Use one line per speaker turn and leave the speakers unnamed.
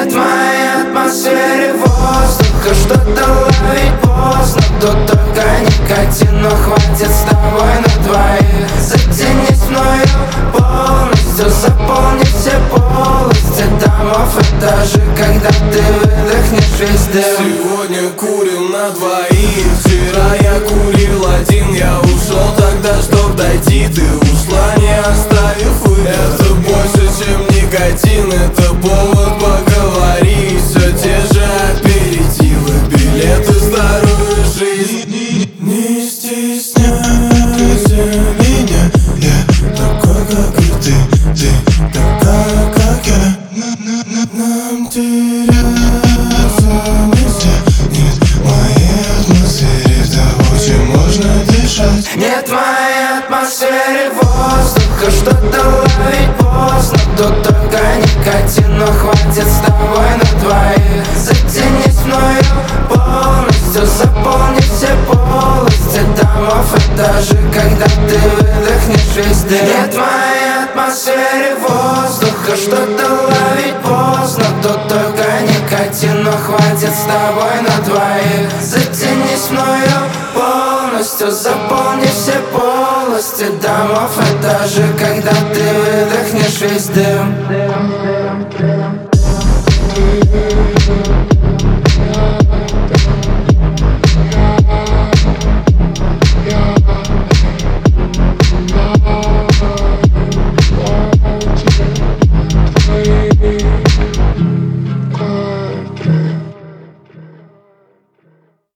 Нет в моей атмосфере воздуха, что-то ловить поздно. Тут только никотин, но хватит с тобой на двоих. Затянись мною полностью, заполни все полости домов, этажи, когда ты выдохнешь весь дым.
Сегодня курим на двоих, вчера я курил один. Я ушел тогда, чтоб дойти, ты ушла, не оставив выход. Это больше, чем никотин, это повод поговорить. Все те же аперитивы, билеты в старую жизнь. Не стесняйся меня, я такой, как и ты такая, как я. Нам теряться вместе, нет в моей атмосфере того, чем можно дышать.
Нет в моей атмосфере воздуха, что-то ловить поздно. Тут только никотин, но хватит с тобой на двоих. Затянись мною полностью, заполни все полости домов, этажи, когда ты выдохнешь весь дым. Нет в моей атмосфере воздуха, что-то ловить поздно. Тут только никотин, но хватит с тобой на двоих. Затянись мною полностью, заполни все полости домов, этажи, когда ты выдохнешь весь дым.